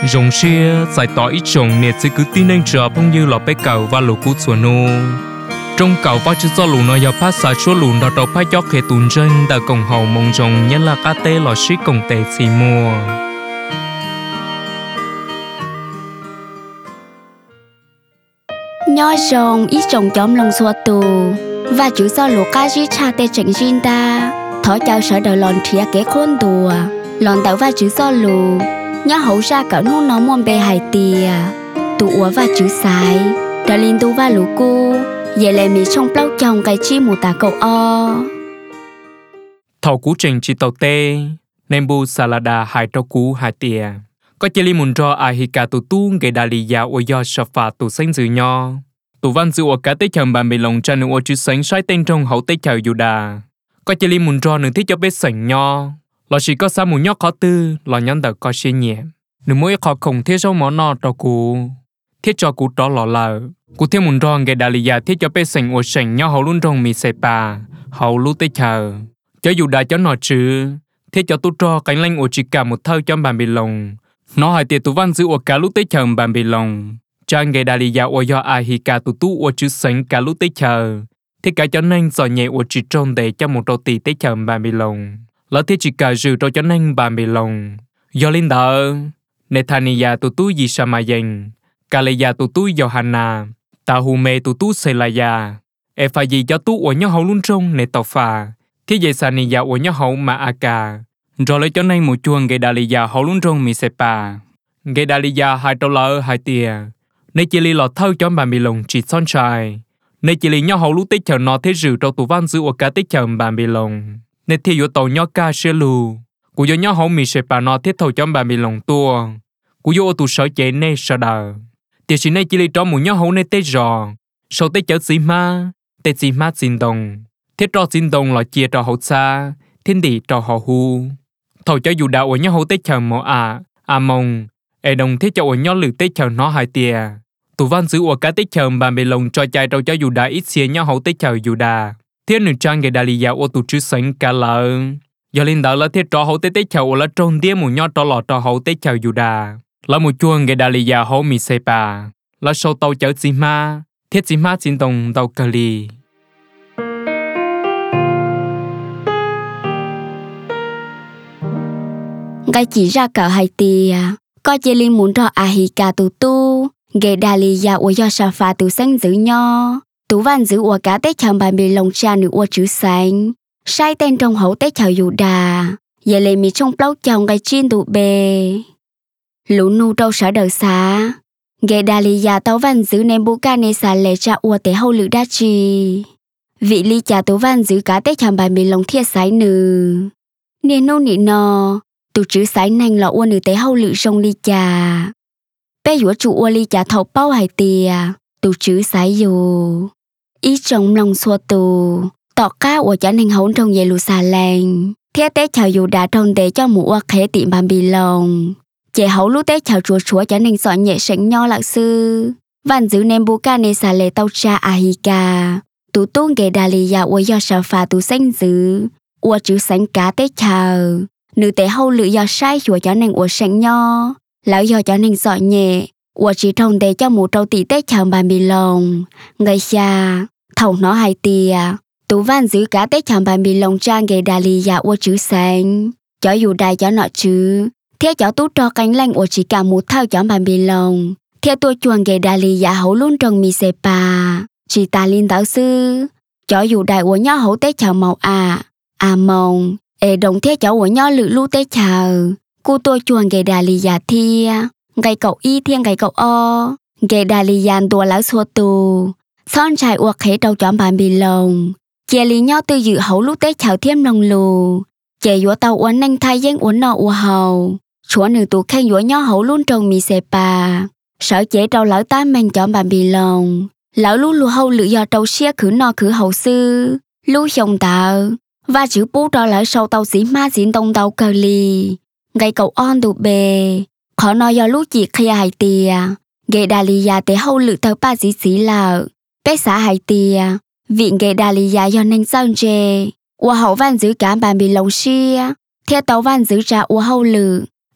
Rồng xia giải tỏa ít trồng nè sẽ cứ tin anh chờ phong như lọ bé cầu và lũ cú chuột nô. Trong cầu và chữ do lũ nó giờ phát xả chúa lũ đó đầu phát gió khề tùn chân đã cổng hậu mong rồng nhất là cá tê lọ xí cổng tê xì mùa. Nhỏ rồng ít trồng chóm lồng xua tù và chữ do lũ cá dí cha tê chỉnh riêng ta thỏ chào sở đời lòn thịa kế khôn đùa lòn tạo và chữ do lù nhớ hậu ra cỡ nô nó môn bề hải tìa tụ ủa và chữ sái đã linh tu và lũ cu vậy lại mi trong plau chồng cái chi một tà cậu o Thầu cú trình chỉ tàu tê nem bu salada hai trâu cú hai tìa có chỉ li muốn cho ai hi cả tụ tu cái đà lì ya ôi do sập phà tụ sinh dự nho tụ văn dự ở cả tết chồng bàn bì lồng chân ở chữ sánh sai tên trong hậu tết chào dù đà có chỉ li muốn cho nửa thích cho biết sành nho là chỉ có sao muốn nho khó tư là nhân tờ có xí nhẹ nửa mỗi khó không thiết số món nọ cho cú thiết cho cú đó lò lờ cú thiết muốn cho cái đà lì ya thiết cho biết sành ở sành nho hậu luôn trong mì xẻ bà hậu lúc tết chờ cho dù đà cho nọ chứ thiết cho tu cho cánh lanh ở chỉ cả một thơ cho bàn bì lồng nó hỏi tiệt tụ văn dự ở cả lúc tết chờ bàn bì lồng trang gây đà lì ya ở do ai hi cả tụ tu ở chữ sánh cả lúc tết chờ thiết cả cho nên giỏi nhẹ ở chỉ trôn để cho một đầu tỷ tết chờ bàn bì lồng lỡ thiết chỉ cả dự cho nên bàn bì lồng do linh đỡ Nethania tụ tu gì sa mà dành Kaleya tụ tu Johanna Tahume tụ tu Selaya Efa gì cho tu ở nhau hậu luôn trong nè tàu phà thiết dạy Sania ở nhau hậu mà aka rồi lấy cho nên một chuông gây đà lì già hậu luôn trong mi sepa gây đà lì già hai trâu lỡ hai tia nơi chỉ li lọt thâu cho bà mi lồng chỉ son trai nơi chỉ li nhau hậu lúc tết chờ nó thế rử trâu tụ văn giữ ở cả tết chờ bà mi lồng nơi thì yếu tàu nhau ca xe lù cú yếu nhau hậu mi sepa nó thiết thâu cho bà mi lồng tua cú yếu tụ sở chế nê sở đờ thì chỉ nơi chỉ li cho một nhau hậu nơi tết giò sau tết chờ xí ma tết xí ma xin đồng thiết trò xin đồng là chia trò hậu xa thiên địa trò họ hu thầu cho dù đạo ở nhau hậu tết chờ mỏ mong đồng thiết cho ở nhau lử tết chờ nó hai tia tụ văn giữ ở cả tết chờ bàn bề lồng cho trai trâu cho dù đã ít xía nhau hậu tết chờ dù đà thiết nữ trang cái đà lì dạo ô tụ chữ sánh cả lợ do linh đạo là thiết trò hậu tết chờ là trôn đĩa một nhau trò lọ trò hậu tết chờ dù đà là một chuông cái đà lì dạo hậu mi xe bà là sâu tàu chở xì ma thiết xì ma xin đồng tàu cờ lì cái chỉ ra cỡ hai tia có chỉ linh muốn cho ahika tụ tu ghé đà lì ya ở do sa pha tụ xanh giữ nho tụ văn giữ ở cả tết chồng bàn bì lồng cha nữ ở chữ xanh sai tên trong hậu tết chào dù đà giờ lấy mi trong plau chồng cái chiên tụ bề lũ nu đâu sợ đời xa ghé đà lì ya tàu văn giữ nên bu ca nê xà lệ cha ở tế hậu lự đa chi vị ly cha tụ văn giữ cả tết chồng bàn bì lồng thiệt sái nừ nên nô nị nò tụ chữ sái nành lọ uôn nữ tế hậu lự sông ly trà bé dũa chủ uôn ly trà thầu bao hải tìa tụ chữ sái dù ý trong lòng xua tù tọ cá uôn chả nành hỗn trong dây lù xà lành thiết tế chào dù đã trong tế cho mũ uôn khế tiệm bàn bì lòng chế hậu lũ tế chào chùa chúa chả nành sọ nhẹ sánh nho lạc sư văn giữ nem bu ca nê xà lệ tàu cha ahika tụ tuôn ghé đà lì ya uôn do sà phà tụ xanh giữ uôn chữ sánh cá tế chào nữ tế hậu lự do sai chùa cho nên uổng sánh nho lão do cho nên giỏi nhẹ uổng chỉ thông tế cho một trâu tỷ tết chào bàn bì lồng ngày xa thầu nó hai tìa tú văn giữ cả tết chào bàn bì lồng trang ghé đà lì ya uổng chữ sánh cho dù đài cho nọ chứ thiết cho tú cho cánh lanh uổng chỉ cả một thao cho bàn bì lồng thiết tôi chuồng ghé đà lì ya hậu luôn trong mi xe pa chỉ ta linh giáo sư cho dù đài uổng nhó hậu tết chào màu mong đồng thế cháu của nhau lự lưu tế chờ cô tôi chuồng gầy đà lì già thia gầy cậu y thiên gầy cậu o gầy đà lì giàn tua lão xua tù son trải uộc khế đầu chọn bàn bì lồng chè lì nhau từ dự hậu lưu tế chờ thêm lòng lù chè dũa tàu uốn nanh thay dân uốn nọ ua hầu chúa nữ tụ khen dũa nhau hậu luôn trồng mì xè bà sợ chế trâu lão tám men chọn bàn bì lồng lão lưu lù hậu lự do trâu xia khử nọ khử hậu sư lưu chồng tạo và chữ bố đó là sau tàu xí ma diễn đông tàu cờ lì gây cậu on tụ bề khó nói do lúc chị khi hài tìa gây đà lì ya tế hậu lự tàu ba xí lợ bé xã hài tìa viện gây đà lì ya do nên sơn chê ua hậu văn giữ cả bàn bì lồng xia theo tàu văn giữ ra ua hậu lự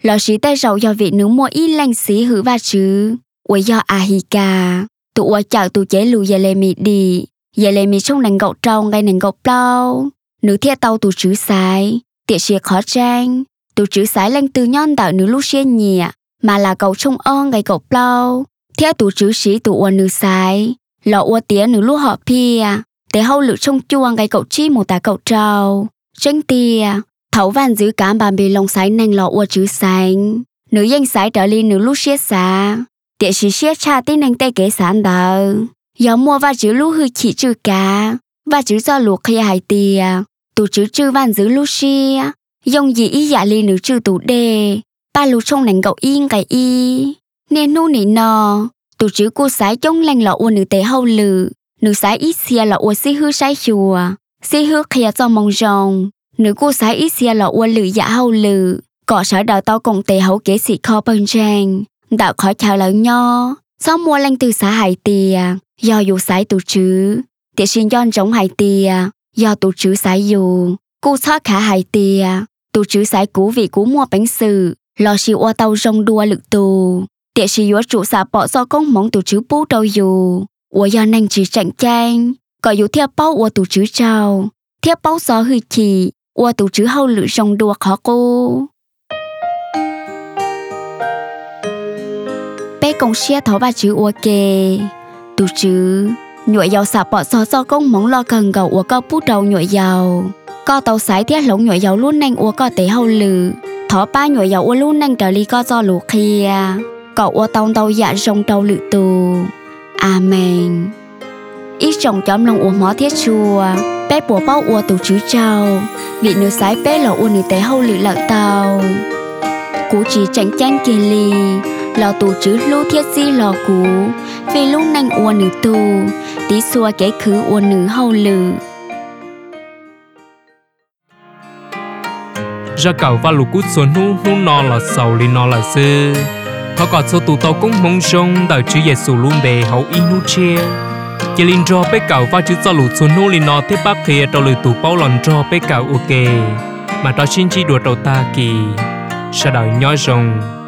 lò sĩ tay rầu do vị nữ mua y lành xí hử va chứ ủa do Ahika tụ ủa chào tụ chế lù giờ lê mì đi giờ lê mì trong nành gậu trâu ngay nành gậu plau nữ thiết tàu tụ chữ sái tiệt xìa khó trang tụ chữ sái lanh từ nhon tạo nữ lúc xia nhẹ mà là gậu trong ong ngay gậu plau theo tụ chữ sĩ tụ ủa nữ sái lò ủa tía nữ lúc họ pia để hâu lự trong chuông ngay cậu chi một tà cậu trâu tranh tia thấu van giữ cám bàn bì lông sái nành lò ua chữ sánh nữ danh sái trở li nữ lúc xiết xá tiệ sĩ xiết cha tí nành tê kế sán đờ gió mua va chữ lúc hư chỉ chữ cá va chữ do luộc khi hài tia tụ chữ chữ van giữ lúc xia dòng gì ý dạ li nữ chữ tụ đê ba lù trong nành cậu yên cái y nên nu nỉ nò tụ chữ cô sái chống lành lò ua nữ tế hâu lự nữ sái ít xia lò ua xí hư sái chùa xí hư khía cho mong rong nữ cô sái ít xia lò ua lự dạ hâu lự cọ sở đào tao cùng tề hấu kế sĩ kho bần trang đạo khỏi chào lợi nho sau mua lanh từ xã hải tìa do dù sái tụ chứ tiệ xin yon giống hải tìa do tụ chứ sái dù cô xót khả hải tìa tụ chứ sái cú vị cú mua bánh sử lò xì ua tàu rong đua lực tù tiệ xì yếu trụ xả bỏ do công mong tụ chứ bú đâu dù ua do nành chỉ chẳng chanh có dù theo bao ua tụ chứ trao theo bao gió hư chỉ ua tụ chứ hâu lự rong đua khó cô bé công xia thó ba chữ ua kê tụ chứ nhụa dầu xả bỏ do công mong lo cần gầu ua có bú đầu nhụa dầu có tàu sái thiết lống nhụa dầu luôn nành ua có tế hâu lự thó ba nhụa dầu ua luôn nành trở ly có do lù khia cậu ua tàu dạ rong đầu lự tù Amen. Ít trồng chóm lòng ua mó thiết chùa bé bùa bao ua tù chứ trao vị nữ sái bé lò ua nữ tế hâu lự lợ tàu cú chỉ chẳng chanh kê ly lò tù chứ lưu thiết di lò cú vì lúc nành ua nữ tù tí xua kế khứ ua nữ hâu lự ra cầu và lũ cút xuống nu nò là sầu li nò là sư họ còn số tụ tàu cũng mong rong đợi chữ Giêsu luôn bề hậu in nu chia chỉ linh cho bé cầu và chữ cho lũ xuống nu li nò tiếp bác kia đầu lưỡi tụ bao lần cho bé cầu ok mà đó xin chỉ đùa đầu ta kỳ sao đợi nhói rong